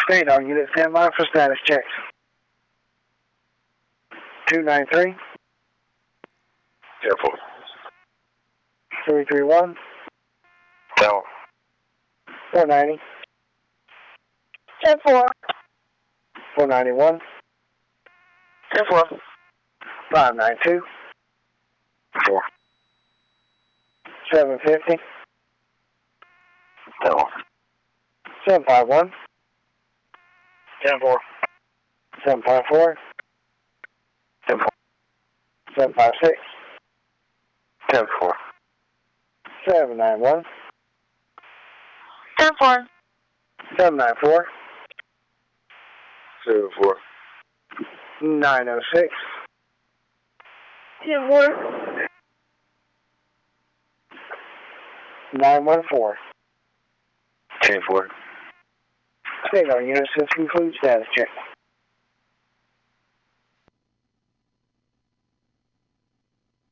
Radar unit standby for status checks. 293. Careful. 331. Tell. 490. 10-4. 491. 10-4. 592. 4. 750. Tell. 751. 10-4. 754. 10-4. 756. 10-4. 791. 10-4. 794. 7-4. 906. 10-4. 914. 10-4. Radar unit, since conclude status check.